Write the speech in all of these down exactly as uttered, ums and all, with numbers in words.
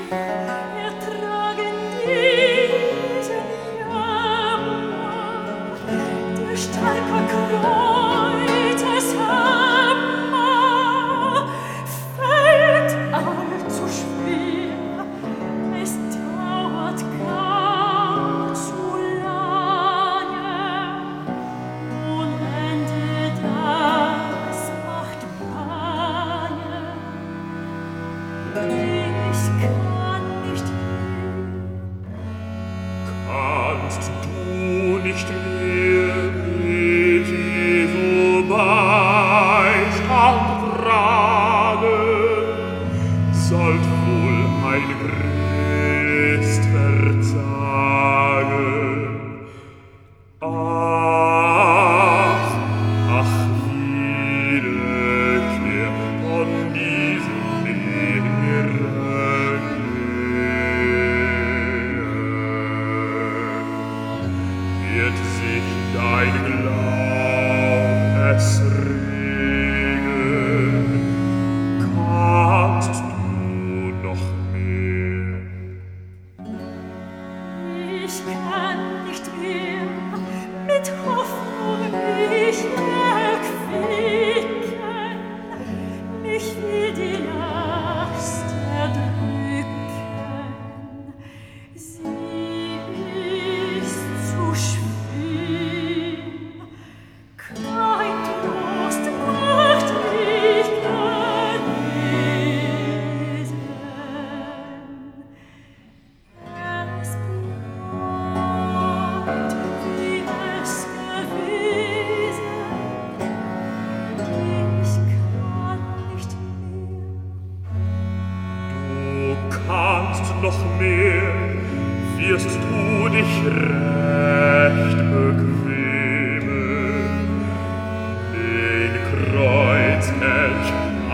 ertragen diesen Jammer, der starke Kreuzeshammer fällt allzu schwer, es dauert gar zu lange, ohne Ende das macht Bange. Ich kann nicht Kannst du nicht mehr mit Jesu Beistand tragen, sollt wohl ein Christ verzagen. Ach, ach, Wiederkehr von diesem leeren wird sich dein Glaubens regen, kannst du noch mehr. Ich kann nicht mehr mit Hoffnung mich erquicken, mich will die Last erdrücken. Sie ist zu schwer, kein Trost macht mich genesen. Es bleibt, wie es gewesen. Ich kann nicht mehr. Du kannst noch mehr, wirst du dich recht bequemen, den Kreuzkelch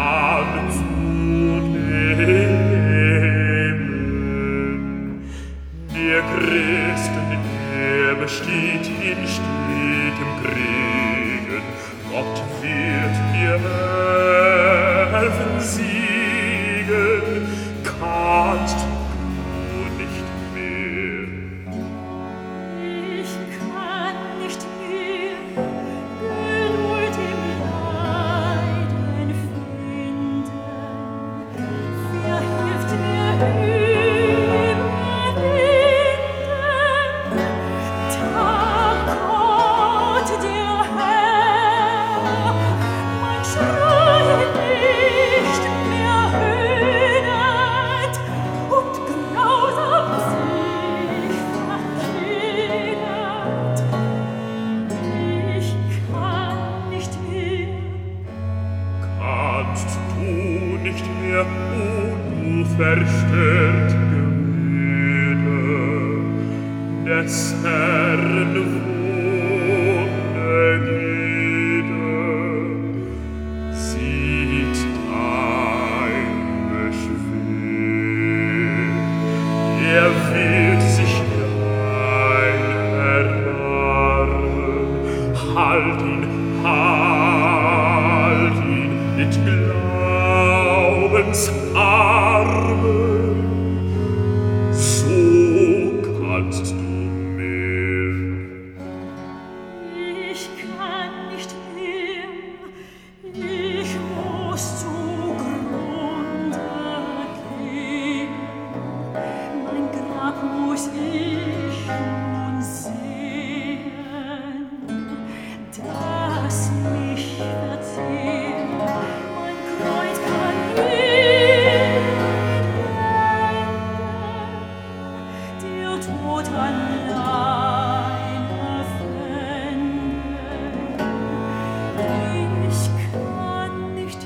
anzunehmen. Der Christen, der besteht in stetem Kriegen, Gott wird dir helfen, siegen, kannst du nicht mehr. Ich kann nicht mehr Geduld im Leiden finden. Wer hilft mir überwinden? Da Gott, der Herr, mein Schreien nicht mehr höret und grausam sich verkehrt. Ich kann nicht mehr. Kannst du nicht mehr, o du verstört Gemüter, des Herrn Wunderglieder, sieht dein Beschwer, er wird sich dein erbarmen, halt ihn, halt ihn mit Glaubensarmen, so kannst du mehr. Ich kann nicht mehr. Ich muss zugrunde gehen. Mein Grab muss ich nun sehen, das mich verzehrt. Mein Kreuz kann nicht enden, der Tod allein erfänden. Ich kann nicht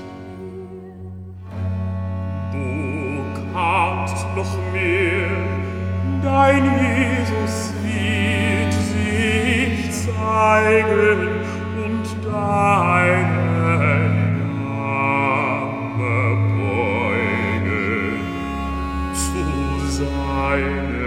mehr. Du kannst noch mehr, dein Jesus wird sich zeigen und deine Arme beugen zu seinen